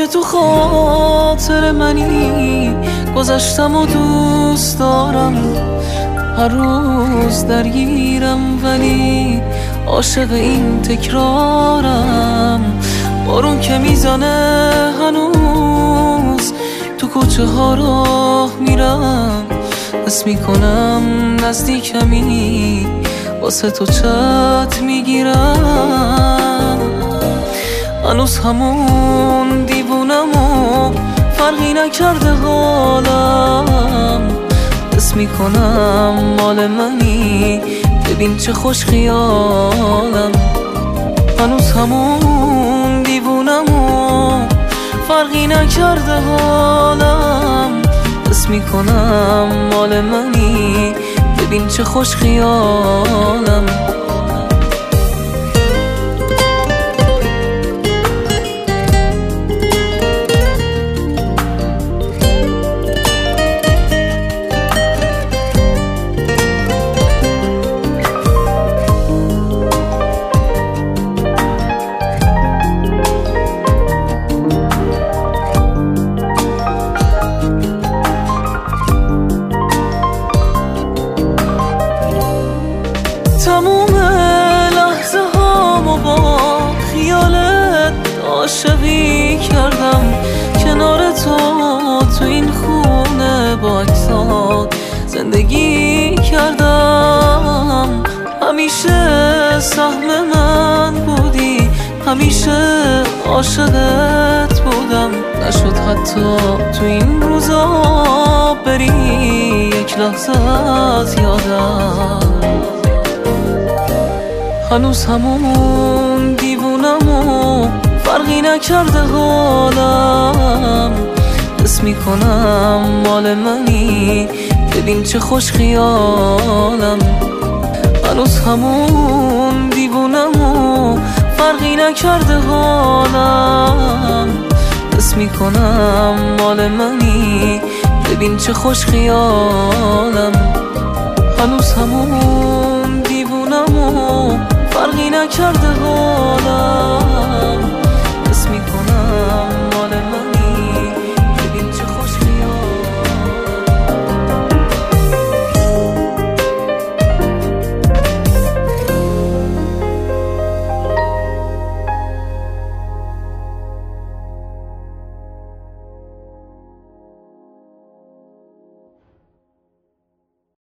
که تو خاطر منی، گذشتم و دوست دارم، هر روز درگیرم ولی عاشق این تکرارم. بارون که میزنه هنوز تو کوچه ها راه میرم، حس میکنم نزدیکمی، واسه تو چت میگیرم. هنوز همون دیوونم و فرقی نکرده حالم، حس میکنم مال منی، ببین چه خوش خیالم. هنوز همون دیوونم و فرقی نکرده حالم، حس میکنم مال منی، ببین چه خوش خیالم. تموم لحظه هامو با خیالت عاشقی کردم، کنار تو این خونه با عکسات زندگی کردم. همیشه سهم من بودی، همیشه عاشقت بودم، نشد حتی تو این روزا بری یک لحظه از یادم. هنوز همون دیوونم و فرقی نکرده حالم، حس میکنم مال منی، ببین چه خوش خیالم. هنوز همون دیوونم و فرقی نکرده حالم، حس میکنم مال منی، ببین چه خوش خیالم. هنوز همون دیوونم و فرقی نکرده حالم.